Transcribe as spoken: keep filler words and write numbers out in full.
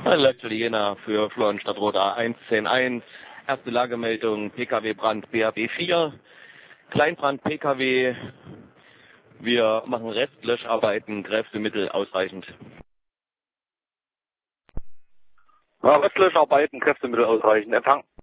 Letzte Jena für Florian Stadtrot A eins zehn eins. Erste Lagemeldung P K W-Brand B H B vier. Kleinbrand P K W. Wir machen Restlöscharbeiten, Kräftemittel ausreichend. Ja, Restlöscharbeiten, Kräftemittel ausreichend. Empfang.